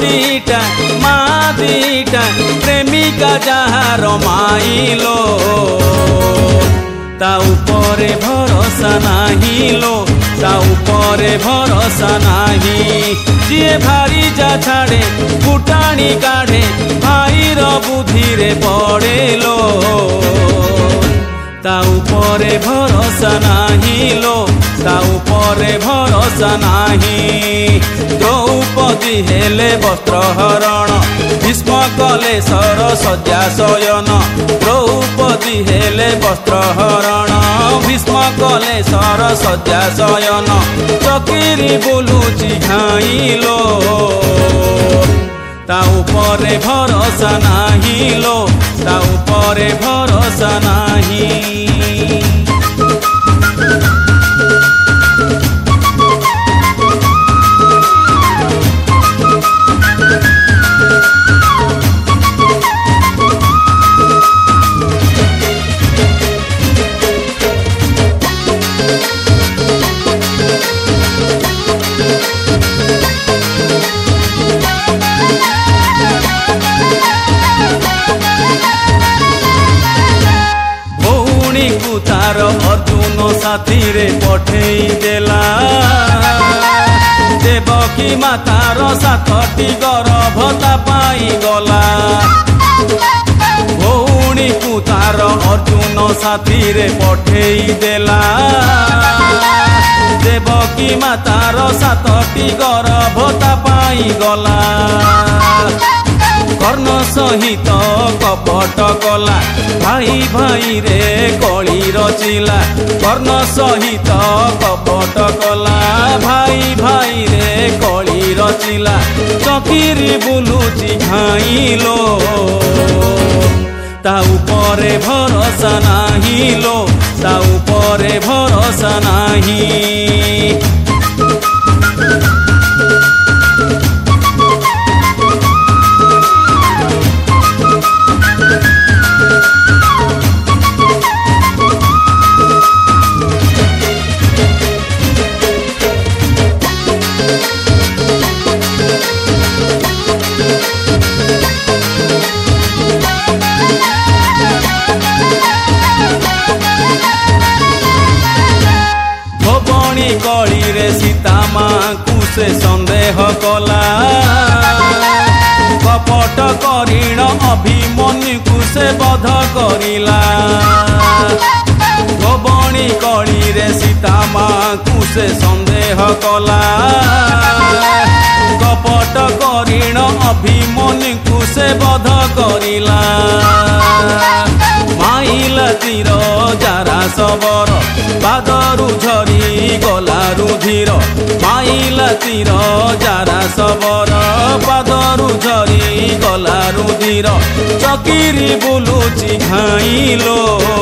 माँ दीटा प्रेमिका jar Milo ता उपरे भरोसा नाही लो ता उपरे भरोसा नाही जिए भारी जा छाड़े फुटाणी काढ़े भाईर बुद्धि रे पड़े लो ता उपरे भरोसा नाही लो ता उपरे भरोसा नाही द्रौपदी हेले वस्त्रहरण भीष्म कले सर सज्जा शयन द्रौपदी हेले वस्त्रहरण भीष्म कले सर सज्जा शयन चकिरी बुलुची घाइलो ता उपरे भरोसा नाही लो ता उपरे भरोसा नाही। तार अर्जुन साथी रे पठेई देला देवकी मातार सातटी गर्भता पाई गला भौणी को तार अर्जुन साथी रे पठेई देला देवकी मातार सातटी गर्भता पाई गला कर्ण सहित कपट कला भाई भाई रे कली रचिला कर्ण सहित कपट कला भाई भाई रे कली रचिला चकिरी बुलुची घाइलो ता उपरे भरोसा नाही लो ता उपरे भरोसा नाही। कली रे सीता माँ को से संदेह कला कपट करीण अभिमन्यु को से बध करिला गोबणी कली रे सीता माँ को से संदेह कला कपट करीण अभिमन्यु को से बध करिला माइला तीर जारा सबर पादरु झरी गला रुधिर माइला तीर जारा सबर पादरु झरी गला रुधिर चकिरी बुलुची घाइलो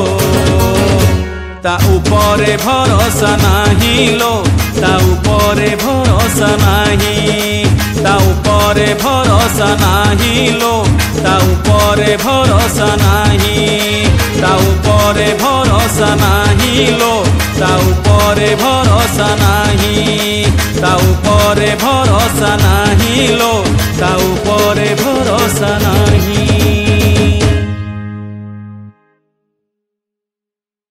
ता उपरे भरोसा नाही लो ता उपरे भरोसा नाही ता उपरे भरोसा नाही लो ता उपरे भरोसा नाही ता उपरे भरोसा नाही लो ता उपरे भरोसा नाही ता उपरे भरोसा नाही लो ता उपरे भरोसा नाही।